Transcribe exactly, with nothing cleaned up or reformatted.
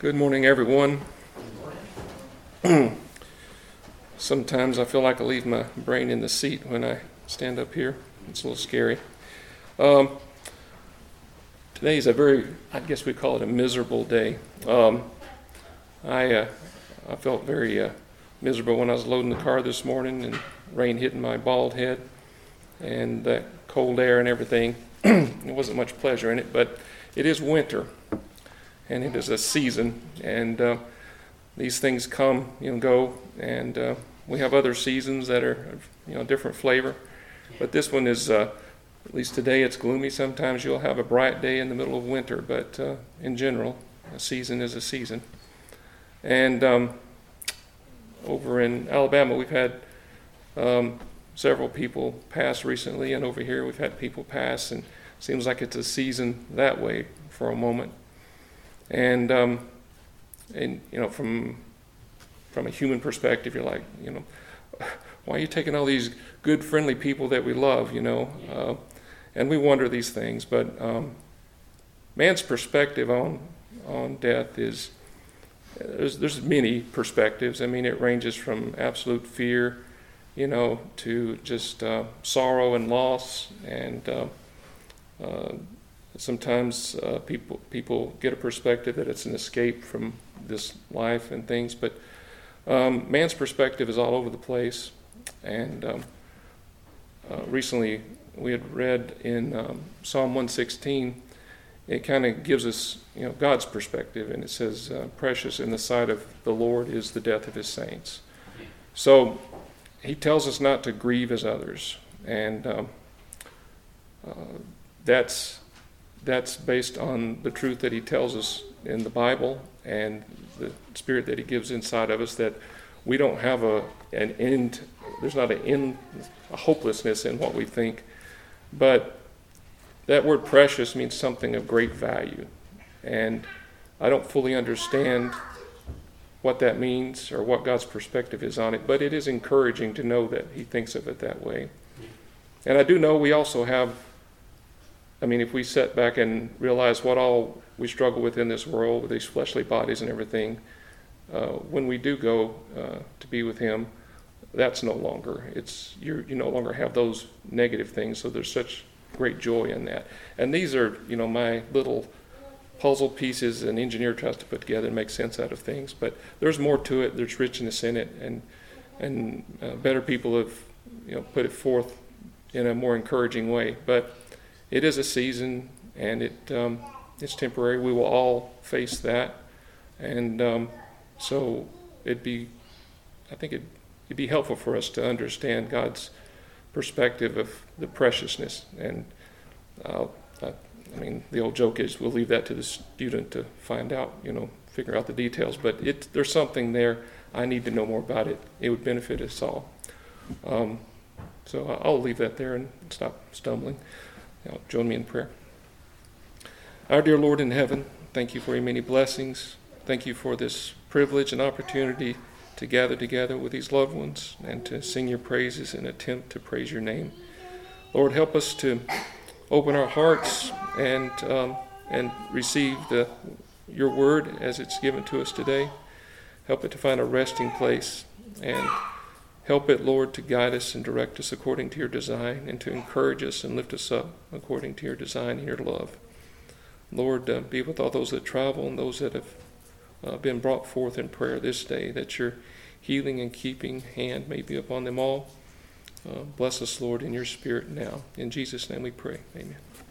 Good morning, everyone. Sometimes I feel like I leave my brain in the seat when I stand up here. It's a little scary. Um, today is a very, I guess we call it a miserable day. Um, I uh, I felt very uh, miserable when I was loading the car this morning and rain hitting my bald head and that cold air and everything. There wasn't much pleasure in it, but it is winter. And it is a season, and uh, these things come and go, and uh, we have other seasons that are, you know, different flavor. But this one is, uh, at least today, it's gloomy. Sometimes you'll have a bright day in the middle of winter, but uh, in general, a season is a season. And um, over in Alabama, we've had um, several people pass recently, and over here we've had people pass, and it seems like it's a season that way for a moment. And, um, and you know, from from a human perspective, you're like, you know, why are you taking all these good, friendly people that we love, you know? Uh, and we wonder these things. But um, man's perspective on on death is, there's, there's many perspectives. I mean, it ranges from absolute fear, you know, to just uh, sorrow and loss and uh, uh Sometimes uh, people people get a perspective that it's an escape from this life and things, but um, man's perspective is all over the place. And um, uh, recently we had read in um, Psalm one sixteen, it kind of gives us, you know, God's perspective, and it says, uh, "Precious in the sight of the Lord is the death of His saints." So He tells us not to grieve as others, and um, uh, that's. That's based on the truth that He tells us in the Bible and the Spirit that He gives inside of us, that we don't have a an end, there's not an end, a hopelessness in what we think. But that word precious means something of great value. And I don't fully understand what that means or what God's perspective is on it, but it is encouraging to know that He thinks of it that way. And I do know we also have, I mean, if we sit back and realize what all we struggle with in this world, with these fleshly bodies and everything, uh, when we do go uh, to be with Him, that's no longer. It's you you no longer have those negative things. So there's such great joy in that. And these are, you know, my little puzzle pieces an engineer tries to put together and make sense out of things. But there's more to it. There's richness in it, and and uh, better people have, you know, put it forth in a more encouraging way. But it is a season, and it um, it's temporary. We will all face that, and um, so it'd be, I think it'd, it'd be helpful for us to understand God's perspective of the preciousness. And uh, I, I mean, the old joke is we'll leave that to the student to find out, you know, figure out the details. But it there's something there. I need to know more about it. It would benefit us all. Um, so I'll leave that there and stop stumbling. Now, join me in prayer. Our dear Lord in heaven, thank You for Your many blessings. Thank You for this privilege and opportunity to gather together with these loved ones and to sing Your praises and attempt to praise Your name. Lord, help us to open our hearts and um, and receive the Your word as it's given to us today. Help it to find a resting place, and help it, Lord, to guide us and direct us according to Your design, and to encourage us and lift us up according to Your design and Your love. Lord, uh, be with all those that travel and those that have uh, been brought forth in prayer this day, that Your healing and keeping hand may be upon them all. Uh, bless us, Lord, in Your Spirit now. In Jesus' name we pray. Amen.